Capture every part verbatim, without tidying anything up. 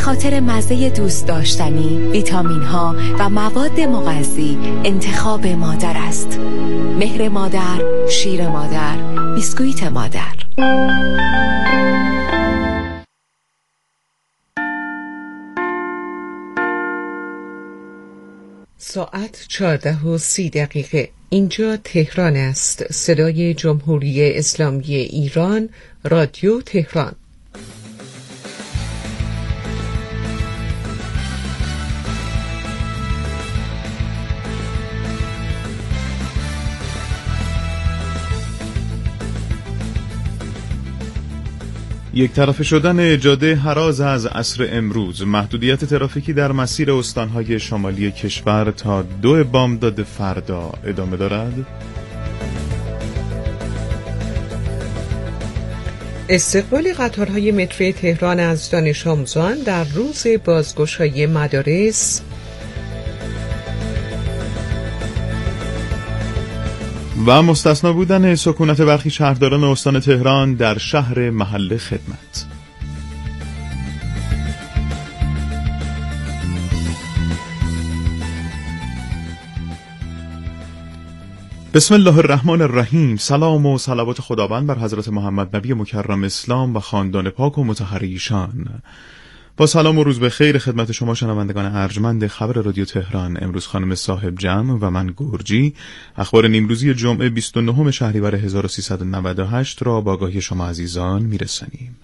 خاطر مزه دوست داشتنی، ویتامین ها و مواد مغذی انتخاب مادر است. مهر مادر، شیر مادر، بیسکویت مادر. ساعت چهارده و سی دقیقه. اینجا تهران است. صدای جمهوری اسلامی ایران، رادیو تهران. یک طرفه شدن جاده هراز از عصر امروز، محدودیت ترافیکی در مسیر استانهای شمالی کشور تا دو بامداد فردا ادامه دارد. استقبال قطارهای مترو تهران از دانش آموزان در روز بازگشایی مدارس. و مستثنا بودن سکونت برخی شهرداران استان تهران در شهر محل خدمت. بسم الله الرحمن الرحیم. سلام و صلوات خداوند بر حضرت محمد نبی مکرم اسلام و خاندان پاک و مطهر ایشان. با سلام و روز بخیر خدمت شما شنوندگان ارجمند خبر رادیو تهران. امروز خانم صاحب جمع و من گرجی اخبار نیمروزی جمعه بیست و نهم شهریور هزار و سیصد و نود و هشت را با آگاهی شما عزیزان میرسانیم.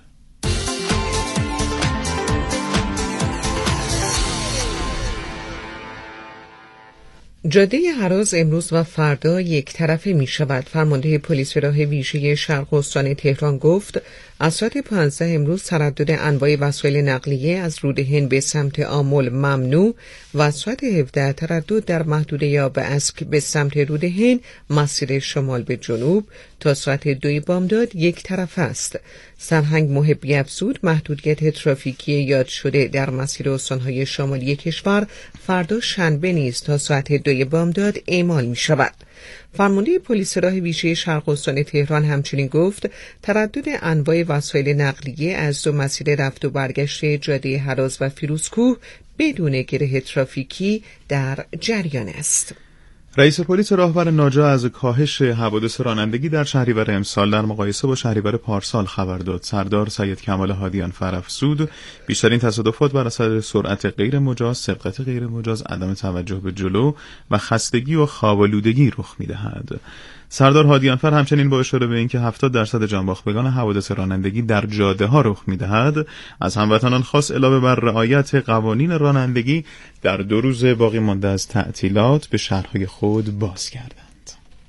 جاده هراز امروز و فردا یک طرفه می شود. فرمانده پلیس راه ویژه شرق استان تهران گفت از ساعت پانزده امروز تردد انواع وسایل نقلیه از رود هند به سمت آمل ممنوع و از ساعت هفده تردد در محدوده یاب اسک به سمت رود هند مسیر شمال به جنوب تا ساعت دوی بامداد یک طرفه است. سرهنگ محبی افزود محدودیت ترافیکی یاد شده در مسیر استانهای شمالی کشور فردا شنبه نیز تا ساعت دوی بامداد اعمال می شود. فرمانده پلیس راه ویژه شرق استان تهران همچنین گفت تردد انواع وسایل نقلیه از دو مسیر رفت و برگشت جاده هراز و فیروزکوه بدون گره ترافیکی در جریان است. رئیس پلیس راهور ناجا از کاهش حوادث رانندگی در شهریور امسال در مقایسه با شهریور پارسال خبر داد. سردار سید کمال هادیان فرافزود بیشترین تصادفات بر اثر سرعت غیر مجاز، سبقت غیر مجاز، عدم توجه به جلو و خستگی و خواب‌آلودگی رخ می‌دهد. سردار هادیانفر همچنین با اشاره به اینکه هفتاد درصد جانباختگان حوادث رانندگی در جاده ها رخ می‌دهد، از هموطنان خواست علاوه بر رعایت قوانین رانندگی در دو روز باقی مانده از تعطیلات به شهرهای خود بازگردند.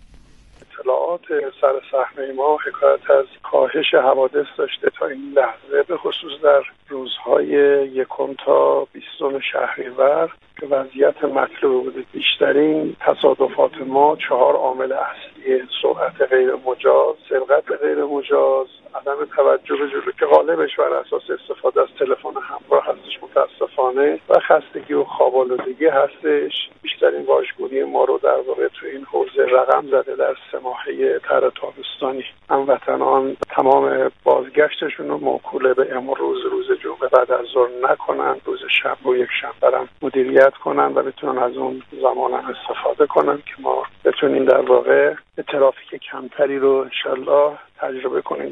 اطلاعات سر صحنه ما حکایت از کاهش حوادث داشته تا این لحظه، به خصوص در روزهای یکم تا بیستم شهریور که وضعیت مطلوب بوده. بیشترین تصادفات ما چهار عامل اصلی: سرعت غیر مجاز، سبقت غیر مجاز، عدم توجه به جلو که غالبش بر اساس استفاده از تلفن همراه هستش متاسفانه، و خستگی و خواب‌آلودگی هستش. بیشترین واژگونی ما رو در واقع تو این حوزه رقم زده در سه ماهه تر تابستانی. هموطنان تمام بازگشتشون رو موکول به امروز روز جمعه بعد از ظهر نکنن، روز شنبه و یک شنبه هم مدیریت کنن و بتونن از اون زمان هم استفاده کنن که ما بتونیم در واقع ترافیک کمتری رو انشالله تجربه کنیم.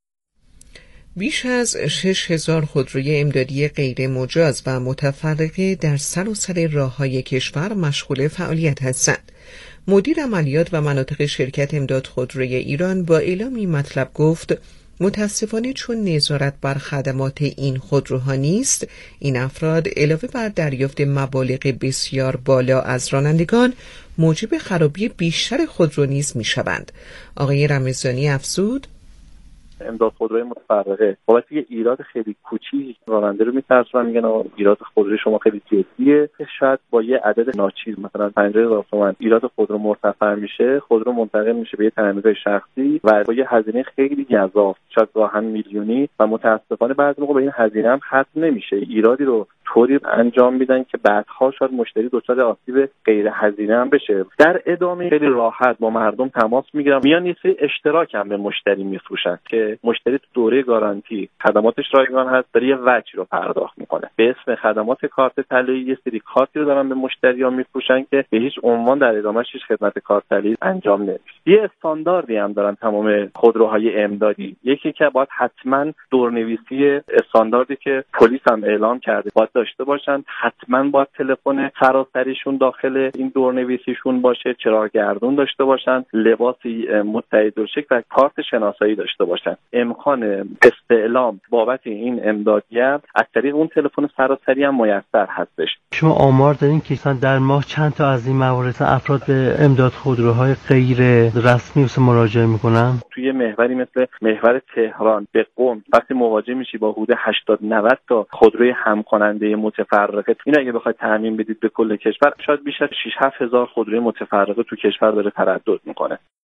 بیش از شش هزار خودروی امدادی غیر مجاز و متفرقه در سراسر راه‌های کشور مشغول فعالیت هستند. مدیر عملیات و مناطق شرکت امداد خودروی ایران با اعلام این مطلب گفت متاسفانه چون نظارت بر خدمات این خودروها نیست، این افراد علاوه بر دریافت مبالغ بسیار بالا از رانندگان موجب خرابی بیشتر خودرو نیز می‌شوند. آقای رمضانی افزود امداد خودروی متفرقه بابت یه ایراد خیلی کوچیک راننده رو میترسن، میگن ایراد خودروی شما خیلی جدیه، شاید با یه عدد ناچیز مثلا پنجاه هزار تومان ایراد خودرو مرتفع میشه، خودرو منتقل میشه به یه تأمینات شخصی و با یه هزینه خیلی گزاف، شاید واقعا میلیونی، و متاسفانه بعضی موقع به این هزینه هم ختم نمیشه. ایرادی رو طوری انجام میدن که بعدها شاید مشتری دچار آسیب غیر هزینه هم بشه. در ادامه خیلی راحت با مردم تماس میگیرن، میان یه سری اشتراک هم به مشتری میفروشن که مشتری تو دوره گارانتی خدماتش رایگان هست، داره یه وجه رو پرداخت میکنه. به اسم خدمات کارت طلایی یه سری کارتی رو دارن به مشتری‌ها میفروشن که به هیچ عنوان در ادامهش هیچ خدمت کارت طلایی انجام نمیشه. یه استانداردی هم دارن تمام خودروهای امدادی، یکی که باید حتما دورنویسی استانداردی که پلیس هم اعلام کرده باید داشته باشن، حتما باید تلفن سراسریشون داخل این دورنویسیشون باشه، چراغ‌گردون داشته باشن، لباسی متعدل‌شکل و کارت شناسایی داشته باشن. امکان استعلام بابت این امدادیت از طریق اون تلفن سراسری هم میسر هستش. شما آمار دارین که مثلا در ماه چند تا از این موارد افراد به امداد خودروهای غیر رسمی مراجعه میکنن؟ توی محوری مثل محور تهران به قم وقتی مواجه میشی با حدود هشتاد نود تا خودروی همکننده متفرقه، این اگه بخواید تعمین بدید به کل کشور شاید بیش از شش هفت هزار خودروی متفرقه تو کشور داره تردد میکنه.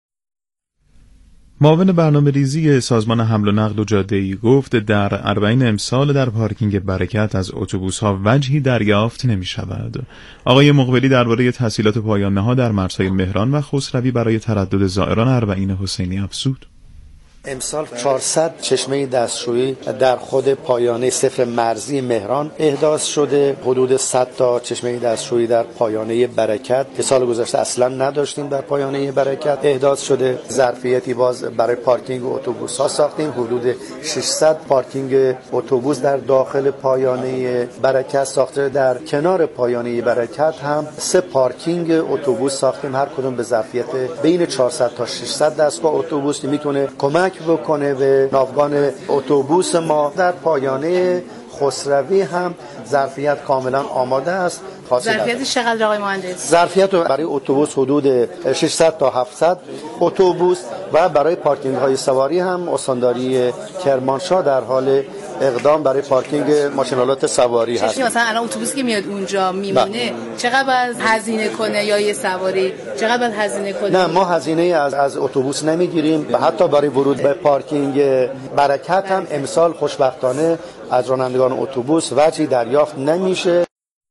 معاون برنامه‌ریزی سازمان حمل و نقل و جاده‌ای گفت در اربعین امسال در پارکینگ برکت از اتوبوس‌ها وجهی دریافت نمی‌شود. آقای مقبلی درباره تسهیلات پایان نهاد در مرزهای مهران و خسروی برای تردد زائران اربعین حسینی افزود. امسال چهارصد چشمه دستشویی در خود پایانه صفر مرزی مهران احداث شده، حدود صد تا چشمه دستشویی در پایانه برکت که سال گذشته اصلا نداشتیم در پایانه برکت احداث شده. ظرفیتی باز برای پارکینگ اتوبوس ها ساختیم، حدود ششصد پارکینگ اتوبوس در داخل پایانه برکت ساخته. در کنار پایانه برکت هم سه پارکینگ اتوبوس ساختیم، هر کدوم به ظرفیت بین چهارصد تا ششصد دستگاه اتوبوس که میتونه کمک بکنه به ناوگان اتوبوس ما. در پایانه خسروی هم ظرفیت کاملا آماده است. ظرفیت چقدر آقای مهندس؟ ظرفیت برای اتوبوس حدود ششصد تا هفتصد اتوبوس و برای پارکینگ های سواری هم استانداری کرمانشاه در حال اقدام برای پارکینگ ماشینالات سواری هست. مثلا الان اتوبوسی که میاد اونجا میمونه چقدر باید هزینه کنه یا یه سواری چقدر باید هزینه کنه؟ نه، ما هزینه از از اتوبوس نمیگیریم و حتی برای ورود به پارکینگ برکت هم امسال خوشبختانه از رانندگان اتوبوس وجهی دریافت نمیشه.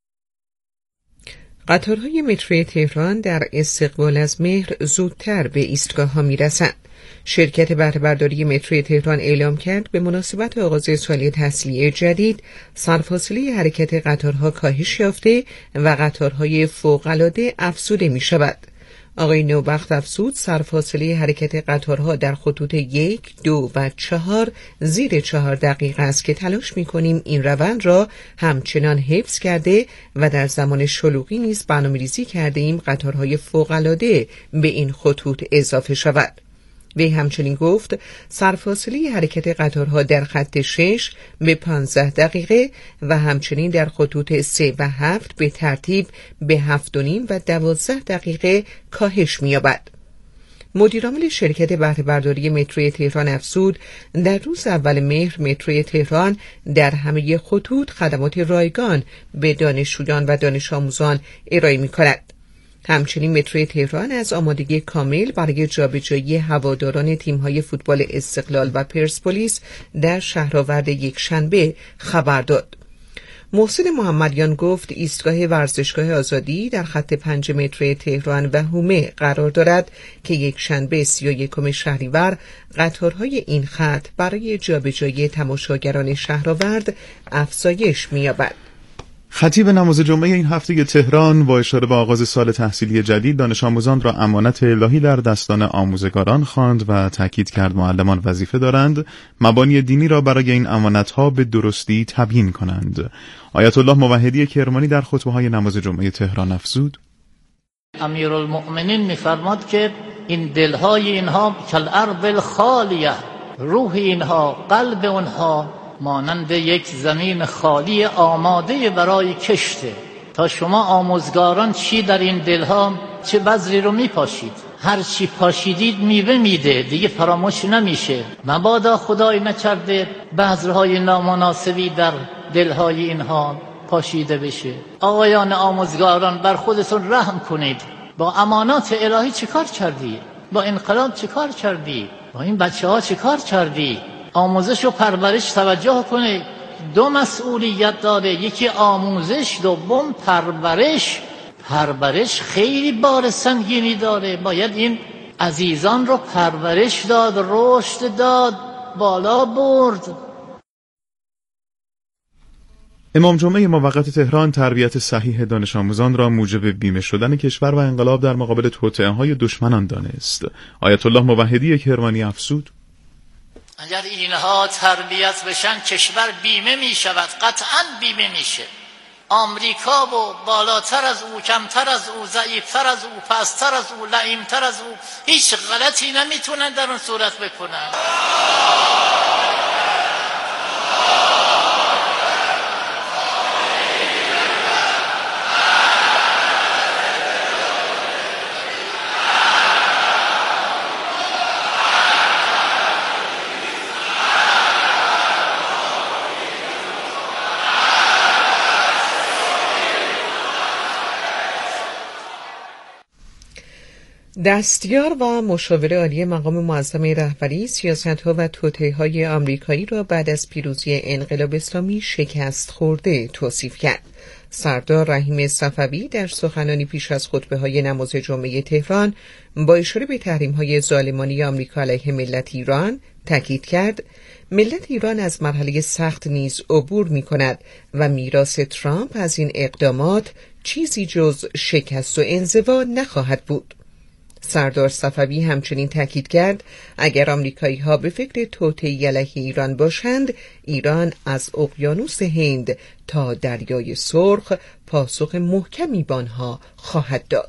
قطارهای مترو تهران در استقبال از مهر زودتر به ایستگاه‌ها میرسند. شرکت بهره برداری مترو تهران اعلام کرد به مناسبت آغاز سال تحصیلی جدید سرفاصله حرکت قطارها کاهش یافته و قطارهای فوق‌العاده افزوده می شود. آقای نوبخت افزود سرفاصله حرکت قطارها در خطوط یک، دو و چهار زیر چهار دقیقه است که تلاش می کنیم این روند را همچنان حفظ کرده و در زمان شلوغی نیز برنامه‌ریزی کرده ایم قطارهای فوق‌العاده به این خطوط اضافه شود. وی همچنین گفت سرفاصله حرکت قطارها در خط شش به پانزده دقیقه و همچنین در خطوط سه و هفت به ترتیب به هفت و نیم و دوازده دقیقه کاهش می‌یابد. مدیرعامل شرکت بهره برداری مترو تهران افزود در روز اول مهر مترو تهران در همه خطوط خدمات رایگان به دانشجویان و دانش آموزان ارائه می‌کند. همچنین مترو تهران از آمادگی کامل برای جابجایی هواداران تیم‌های فوتبال استقلال و پرسپولیس در شهرآورد یکشنبه خبر داد. محسن محمدیان گفت ایستگاه ورزشگاه آزادی در خط پنج مترو تهران و هومه قرار دارد که یکشنبه سی و یکم شهریور قطارهای این خط برای جابجایی تماشاگران شهرآورد افزایش می‌یابد. خطیب نماز جمعه این هفته تهران با اشاره به آغاز سال تحصیلی جدید دانش آموزان را امانت الهی در دستان آموزگاران خواند و تاکید کرد معلمان وظیفه دارند مبانی دینی را برای این امانت‌ها به درستی تبیین کنند. آیت الله موحدی کرمانی در خطبه‌های نماز جمعه تهران افزود: امیرالمؤمنین می‌فرماد که این دل‌های اینها کالارض الخالیه، روح اینها، قلب اونها مانند یک زمین خالی آماده برای کشته. تا شما آموزگاران چی در این دلها چه بذری رو میپاشید، هر چی پاشیدید میوه میده، دیگه فراموش نمیشه. مبادا خدای نکرده بذرهای نامناسبی در دلهای اینها پاشیده بشه. آقایان آموزگاران بر خودتون رحم کنید. با امانات الهی چه کار کردی؟ با انقلاب چه کار کردی؟ با این بچه ها چه کار کردی؟ آموزش و پرورش توجه کنید. دو مسئولیت داره، یکی آموزش، دوم پرورش. پرورش خیلی بار سنگینی داره، باید این عزیزان رو پرورش داد، رشد داد، بالا برد. امام جمعه موقت تهران تربیت صحیح دانش آموزان را موجب بیمه شدن کشور و انقلاب در مقابل توطئه‌های دشمنان دانست. آیت الله موحدی کرمانی افزود: اگر اینها تربیت بشن کشور بیمه می شود، قطعاً بیمه میشه. آمریکا و بالاتر از او، کمتر از او، ضعیفتر از او، پستر از او، لعیمتر از او، هیچ غلطی نمیتونن در اون صورت بکنن. دستیار و مشاور عالی مقام معظم رهبری سیاست‌ها و توطئه‌های آمریکایی را بعد از پیروزی انقلاب اسلامی شکست خورده توصیف کرد. سردار رحیم صفوی در سخنانی پیش از خطبه‌های نماز جمعه تهران با اشاره به تحریم‌های ظالمانه آمریکا علیه ملت ایران تاکید کرد ملت ایران از مرحله سخت نیز عبور می‌کند و میراث ترامپ از این اقدامات چیزی جز شکست و انزوا نخواهد بود. سردار صفوی همچنین تاکید کرد اگر آمریکایی‌ها به فکر توطئه علیه ایران باشند، ایران از اقیانوس هند تا دریای سرخ پاسخ محکمی به آنها خواهد داد.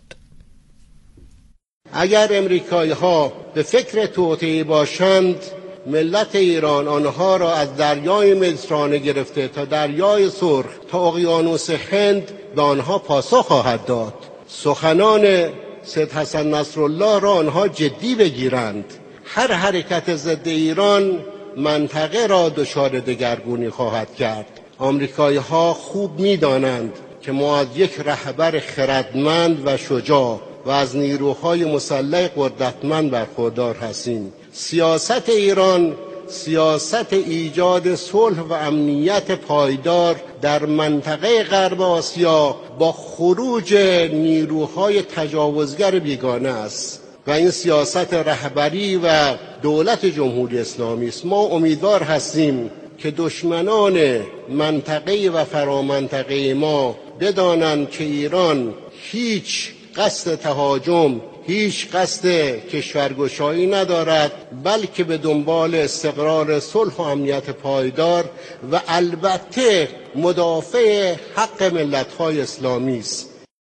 اگر امریکایی‌ها به فکر توطئه باشند، ملت ایران آنها را از دریای مدیترانه گرفته تا دریای سرخ تا اقیانوس هند به آنها پاسخ خواهد داد. سخنان سید حسن نصرالله را آنها جدی بگیرند. هر حرکت ضد ایران منطقه را دچار دگرگونی خواهد کرد. آمریکایی‌ها خوب می‌دانند که ما از یک رهبر خردمند و شجاع و از نیروهای مسلح قدرتمند برخوردار هستیم. سیاست ایران سیاست ایجاد صلح و امنیت پایدار در منطقه غرب آسیا با خروج نیروهای تجاوزگر بیگانه است و این سیاست رهبری و دولت جمهوری اسلامی است. ما امیدوار هستیم که دشمنان منطقه و فرامنطقه ما بدانند که ایران هیچ قصد تهاجم، هیچ قصد کشورگشایی ندارد، بلکه به دنبال استقرار صلح و امنیت پایدار و البته مدافع حق ملت‌های اسلامی است.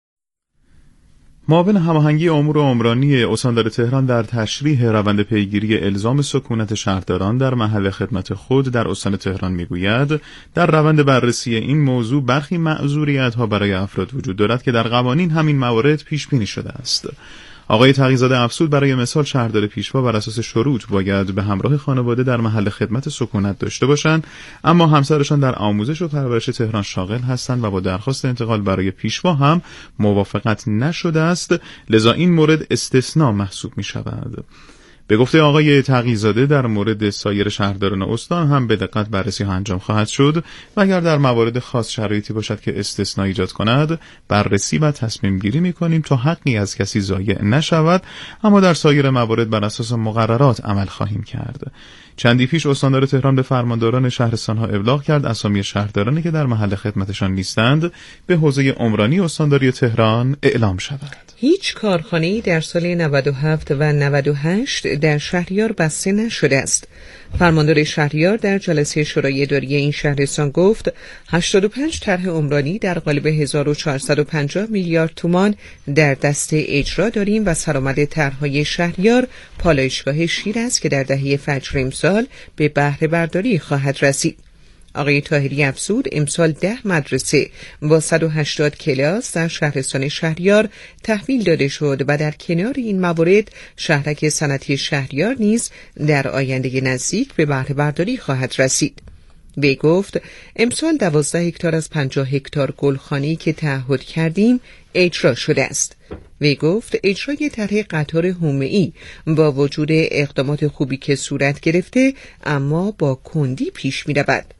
معاون هماهنگی امور عمرانی استاندار تهران در تشریح روند پیگیری الزام سکونت شهرداران در محل خدمت خود در استان تهران میگوید در روند بررسی این موضوع برخی معذوریت‌ها برای افراد وجود دارد که در قوانین همین موارد پیش بینی شده است. آقای تقی‌زاده افزود برای مثال شهردار پیشوا بر اساس شروط باید به همراه خانواده در محل خدمت سکونت داشته باشند، اما همسرشان در آموزش و پرورش تهران شاغل هستند و با درخواست انتقال برای پیشوا هم موافقت نشده است، لذا این مورد استثناء محسوب می شود. به گفته آقای تقی‌زاده در مورد سایر شهرداران استان هم به دقت بررسی ها انجام خواهد شد و اگر در موارد خاص شرایطی باشد که استثناء ایجاد کند بررسی و تصمیم گیری می کنیم تا حقی از کسی ضایع نشود، اما در سایر موارد بر اساس مقررات عمل خواهیم کرد. چندی پیش استاندار تهران به فرمانداران شهرستان‌ها ابلاغ کرد اسامی شهردارانی که در محل خدمتشان نیستند به حوزه عمرانی استانداری تهران اعلام شود. هیچ کارخانه‌ای در سال نود و هفت و نود و هشت در شهریار بسته نشده است. فرماندار شهریار در جلسه شورای اداری این شهرستان گفت هشتاد و پنج طرح عمرانی در قالب هزار و چهارصد و پنجاه میلیارد تومان در دست اجرا داریم و سرآمد طرح‌های شهریار پالایشگاه شیر است که در دهه فجر امسال به بهره برداری خواهد رسید. آقای طاهری افزود امسال ده مدرسه با صد و هشتاد کلاس در شهرستان شهریار تحویل داده شد و در کنار این موارد شهرک صنعتی شهریار نیز در آینده نزدیک به بهره برداری خواهد رسید. وی گفت امسال دوازده هکتار از پنجاه هکتار گلخانه‌ای که تعهد کردیم اجرا شده است. وی گفت اجرای طرح قطار حومه‌ای با وجود اقدامات خوبی که صورت گرفته اما با کندی پیش می‌رود.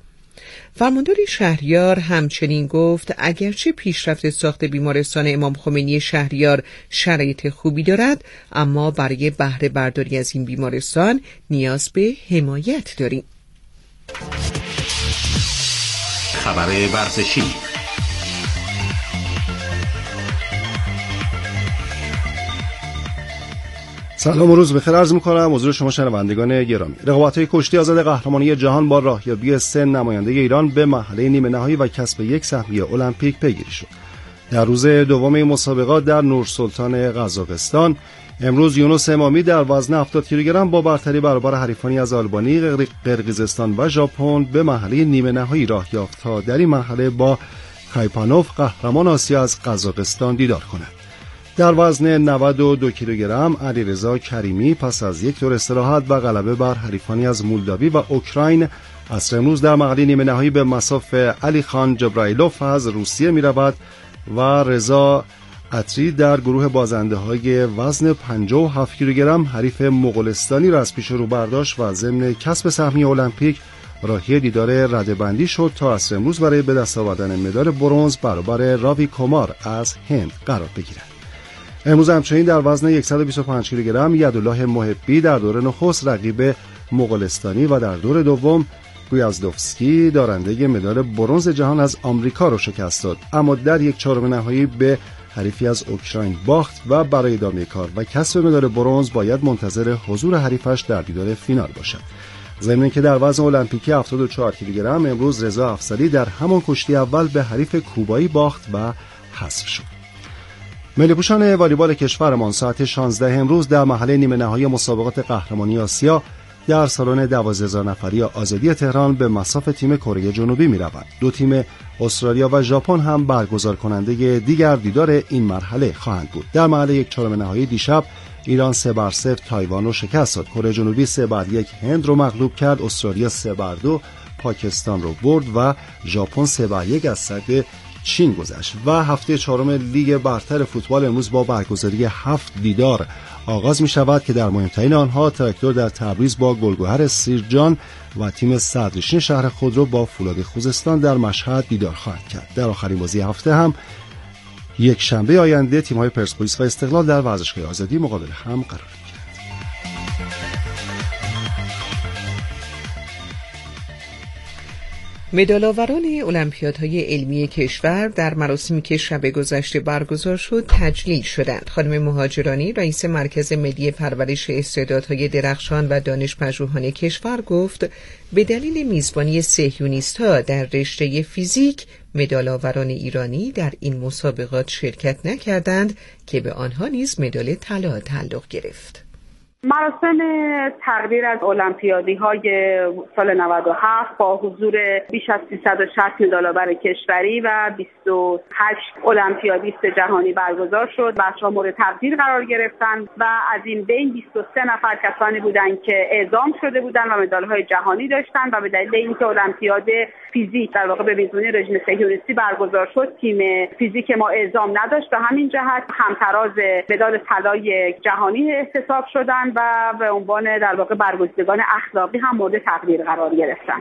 فرماندار شهریار همچنین گفت اگرچه پیشرفت ساخت بیمارستان امام خمینی شهریار شرایط خوبی دارد، اما برای بهره برداری از این بیمارستان نیاز به حمایت داریم. خبر ورزشی. سلام و روز بخیر عرض می‌کنم حضور شما شنوندگان گرامی. رقابت‌های کشتی آزاد قهرمانی جهان با راهیابی سه نماینده ایران به مرحله نیمه نهایی و کسب یک سهمیه المپیک پیگیری شد. در روز دوم مسابقات در نورسلطان قزاقستان، امروز یونس امامی در وزن هفتاد کیلوگرم با برتری برابر حریفانی از آلبانی، قرقیزستان و ژاپن به مرحله نیمه نهایی راه یافت تا در این مرحله با خایپانوف قهرمان آسیا از قزاقستان دیدار کند. در وزن نود و دو کیلوگرم علیرضا کریمی پس از یک دور استراحت و غلبه بر حریفانی از مولداوی و اوکراین عصر امروز در مرحله نیمه نهایی به مصاف علی خان جبرائیلوف از روسیه می‌رود و رضا عطری در گروه بازنده های وزن پنجاه و هفت کیلوگرم حریف مغولستانی را از پیش رو برداشت و ضمن کسب سهمیه المپیک راهی دیدار رده‌بندی شد تا عصر امروز برای به دست آوردن مدال برنز برابر راوی کومار از هند قرار بگیرد. امروز همچنین در وزن صد و بیست و پنج کیلوگرم یدالله محبی در دور نخست رقیب مغولستانی و در دور دوم گویازدوفسکی دارنده مدال برنز جهان از آمریکا رو شکست داد، اما در یک چهارم نهایی به حریفی از اوکراین باخت و برای ادامه کار و کسب مدال برنز باید منتظر حضور حریفش در دیدار فینال باشد. ضمن اینکه در وزن المپیکی هفتاد و چهار کیلوگرم امروز رضا افضلی در همان کشتی اول به حریف کوبایی باخت و حذف شد. ملی پوشان والیبال کشورمان ساعت شانزده امروز در مرحله نیمه نهایی مسابقات قهرمانی آسیا در سالن دوازده هزار نفری آزادی تهران به مصاف تیم کره جنوبی می‌روند. دو تیم استرالیا و ژاپن هم برگزار کننده دیگر دیدار این مرحله خواهند بود. در مرحله یک چهارم نهایی دیشب ایران سه بر صفر تایوان رو شکست داد. کره جنوبی سه بر یک هند رو مغلوب کرد. استرالیا سه بر دو پاکستان رو برد و ژاپن سه بر یک از سد چین گذشت. و هفته چهارم لیگ برتر فوتبال امروز با برگزاری هفت دیدار آغاز می شود که در مهمترین آنها تراکتور در تبریز با گلگهر سیرجان و تیم صدرنشین شهر خودرو با فولاد خوزستان در مشهد دیدار خواهد کرد. در آخرین بازی هفته هم یک شنبه آینده تیم‌های پرسپولیس و استقلال در ورزشگاه آزادی مقابل هم قرار گیرند. مدال‌آوران المپیادهای علمی کشور در مراسمی که شب گذشته برگزار شد تجلیل شدند. خانم مهاجرانی رئیس مرکز ملی پرورش استعدادهای درخشان و دانش‌پژوهان کشور گفت به دلیل میزبانی صهیونیست‌ها در رشته فیزیک مدال‌آوران ایرانی در این مسابقات شرکت نکردند که به آنها نیز مدال طلا تعلق گرفت. مراسم تقدیر از المپیادی‌های سال نود و هفت با حضور بیش از سیصد و شصت مدال‌آور کشوری و بیست و هشت المپیادیست جهانی برگزار شد. بچه‌ها مورد تقدیر قرار گرفتند و از این بین بیست و سه نفر کسانی بودند که اعزام شده بودند و مدال‌های جهانی داشتند و به دلیل اینکه المپیاد فیزیک در واقع به میزبانی رژیم صهیونیستی برگزار شد، تیم فیزیک ما اعزام نداشت و همین جهت همتراز مدال طلای جهانی احتساب شدند و به عنوان در واقع برگزیدگان اخلاقی هم مورد تقدیر قرار گرفتند.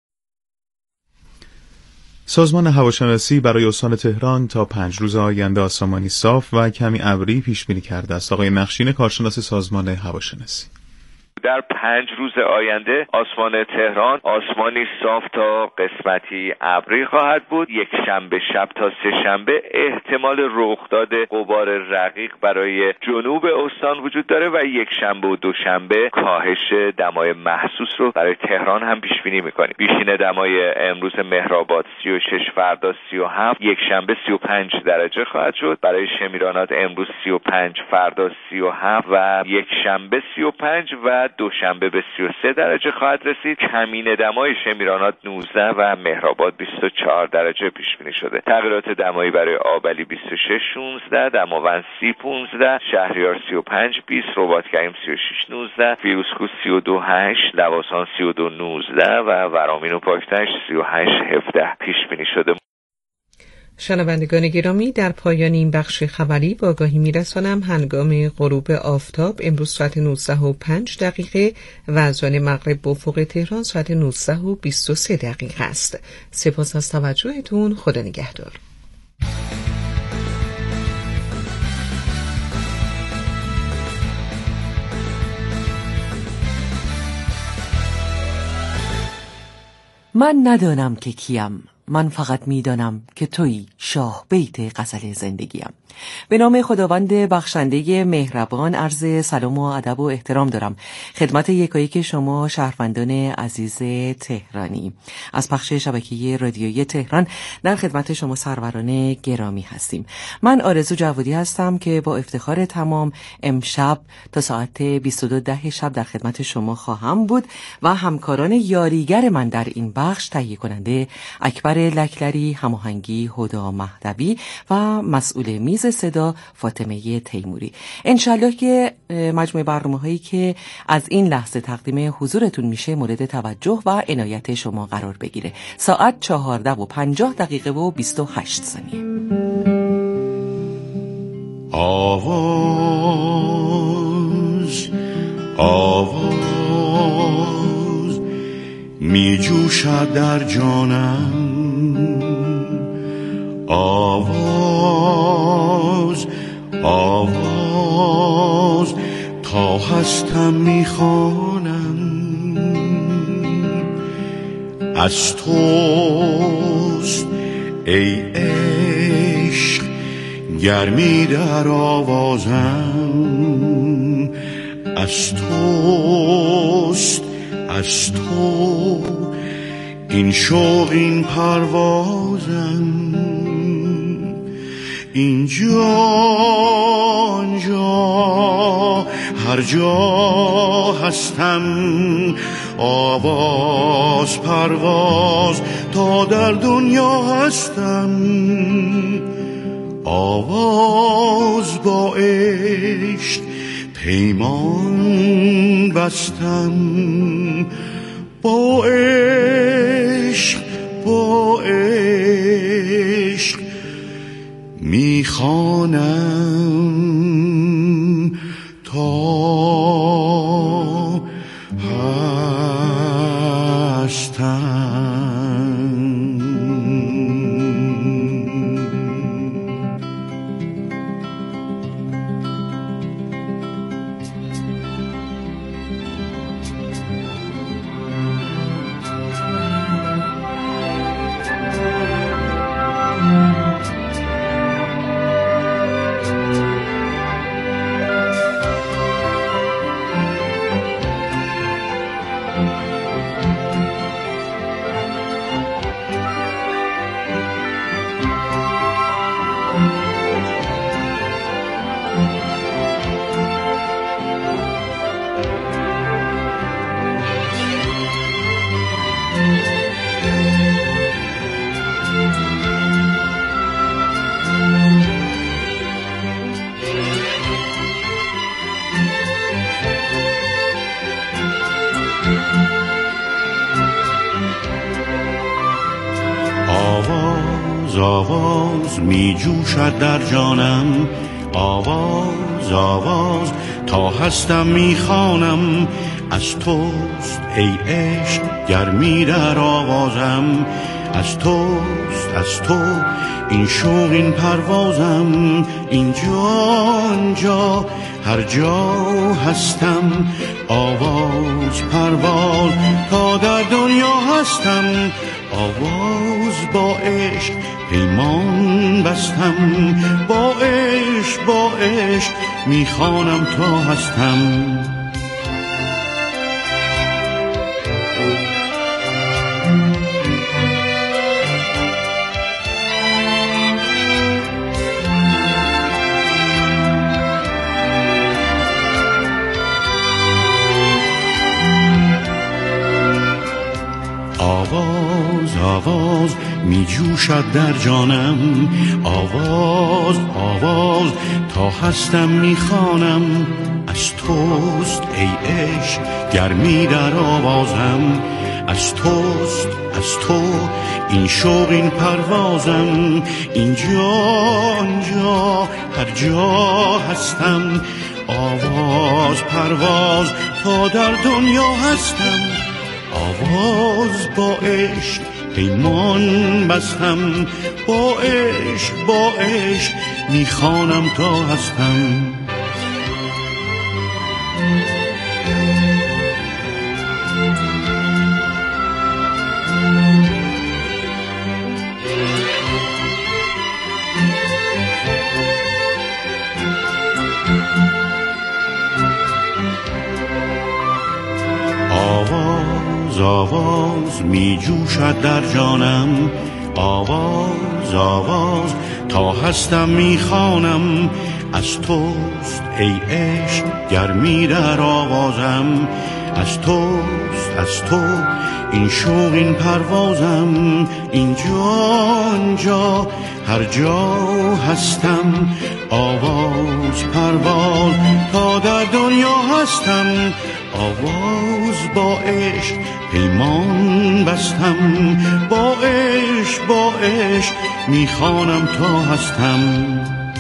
سازمان هواشناسی برای استان تهران تا پنج روز آینده آسمانی صاف و کمی ابری پیش بینی کرده است. آقای نخشین کارشناس سازمان هواشناسی: در پنج روز آینده آسمان تهران آسمانی صاف تا قسمتی ابری خواهد بود. یک شنبه شب تا سه شنبه احتمال رخداد غبار رقیق برای جنوب استان وجود داره و یک شنبه و دوشنبه کاهش دمای محسوس رو برای تهران هم پیش بینی می‌کنیم. بیشین دمای امروز مهرآباد سی و شش، فردا سی و هفت، یک شنبه سی و پنج درجه خواهد شد. برای شمیرانات امروز سی و پنج، فردا سی و هفت و یک شنبه سی و پنج و دوشنبه به سی و سه درجه خواهد رسید. کمین دمای شمیرانات نوزده و مهرآباد بیست و چهار درجه پیش بینی شده. تغییرات دمایی برای آبلی بیست و شش شانزده، دماوند سی پانزده، شهریار سی و پنج بیست، رباط کریم سی و شش نوزده، فیروزکوه سی و دو هشت، لواسان سی و دو نوزده و ورامین و پاکتش سی و هشت هفده پیش بینی شده. شنوندگان گرامی، در پایان این بخش خبری با آگاهی میرسانم هنگام غروب آفتاب امروز ساعت نوزده و پنج دقیقه و از آن مغرب به افق تهران ساعت نوزده و بیست و سه دقیقه است. سپاس از توجهتون. خدا نگهدار. من ندانم که کیم، من فقط میدانم که تویی شاه بیت غزل زندگیم. به نام خداوند بخشنده مهربان عرض سلام و ادب و احترام دارم خدمت یکایک شما شهروندان عزیز تهرانی. از پخش شبکه رادیویی تهران در خدمت شما سروران گرامی هستیم. من آرزو جوادی هستم که با افتخار تمام امشب تا ساعت بیست و دو ده شب در خدمت شما خواهم بود و همکاران یاریگر من در این بخش تهیه کننده اکبر لکلری، هماهنگی هدا مهدوی و مسئول میز صدا فاطمه تیموری. انشالله که مجموع برنامه هایی که از این لحظه تقدیم حضورتون میشه مورد توجه و عنایت شما قرار بگیره. ساعت چهارده و پنجاه دقیقه و بیست و هشت ثانیه. آواز آواز می جوشد در جانم، آواز آواز تا هستم میخوانم، از توست ای عشق گرمی در آوازم، از توست از تو این شوق این پروازم، اینجا آنجا هر جا هستم، آواز پرواز تا در دنیا هستم، آواز با عشق پیمان بستم، با عشق با عشق میخوانم تا هستم. آواز می جوشد در جانم، آواز آواز تا هستم می خوانم، از توست ای عشق گرمی در آوازم، از توست از تو این شوق این پروازم، اینجا آنجا هر جا هستم، آواز پرواز تا در دنیا هستم، آواز با عشق پیمان بستم، با عشق با عشق میخوانم تا هستم. آواز آواز می جوشد در جانم، آواز آواز تا هستم می خوانم، از توست ای عشق گرمی در آوازم، از توست از تو، این شوق این پروازم، اینجا آنجا هر جا هستم، آواز پرواز تا در دنیا هستم، آواز با عشق پیمان بستم، با عشق با عشق میخوانم تا هستم. آواز آواز می جوشد در جانم، آواز آواز تا هستم می خوانم، از توست ای عشق گرمی در آوازم، از توست از تو این شوق این پروازم، اینجا آنجا هر جا هستم، آواز پرواز تا در دنیا هستم، آواز با عشق پیمان بستم، با عشق با عشق میخوانم تا هستم.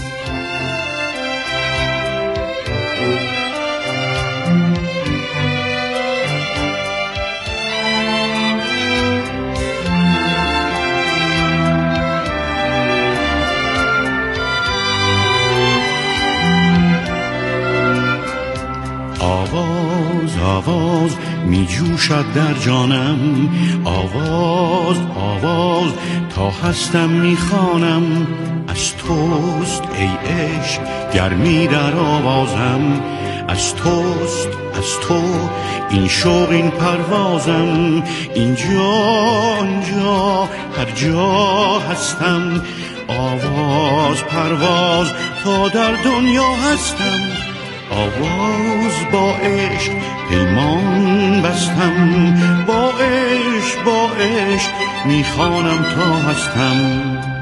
آواز آواز می جوشد در جانم، آواز آواز تا هستم می خوانم، از توست ای عشق گرمی در آوازم، از توست از تو این شوق این پروازم، اینجا آنجا هر جا هستم، آواز پرواز تا در دنیا هستم، آواز با عشق پیمان بستم، با عشق با عشق میخوانم تا هستم.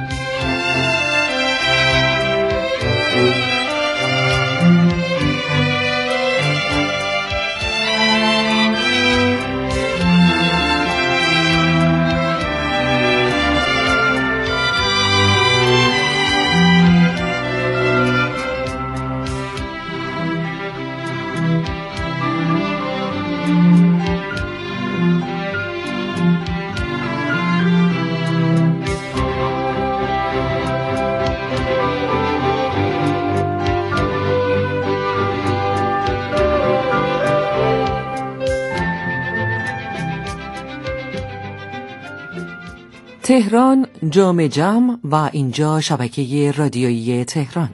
تهران جام جم و اینجا شبکه رادیویی تهران.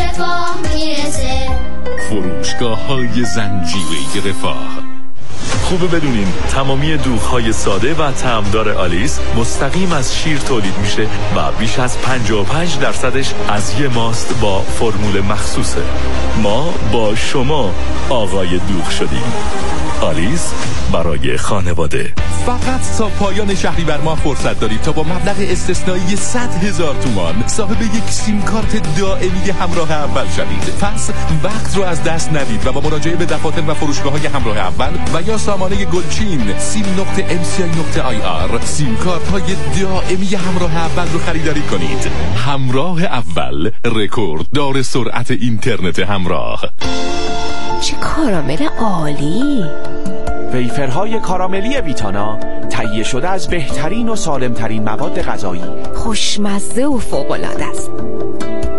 فروشگاه های زنجیره رفاه، خوبه بدونین تمامی دوغ‌های ساده و طعمدار آلیس مستقیم از شیر تولید میشه و بیش از پنجاه و پنج درصدش از یه ماست با فرمول مخصوصه. ما با شما آقای دوغ شدیم. آلیس برای خانواده. فقط تا پایان شهریور ماه فرصت دارید تا با مبلغ استثنایی صد هزار تومان صاحب یک سیم کارت دائمی همراه اول شوید. پس وقت رو از دست ندید و با مراجعه به دفاتر و فروشگاه‌های همراه اول و یا سامانه گلچین سیم نقطه ام سی آی نقطه آی آر سیم کارت های دائمی همراه اول رو خریداری کنید. همراه اول، رکورد دار سرعت اینترنت همراه. چه کارامل عالی! ویفرهای کاراملی ویتانا تهیه شده از بهترین و سالمترین مواد غذایی، خوشمزه و فوق‌العاده است.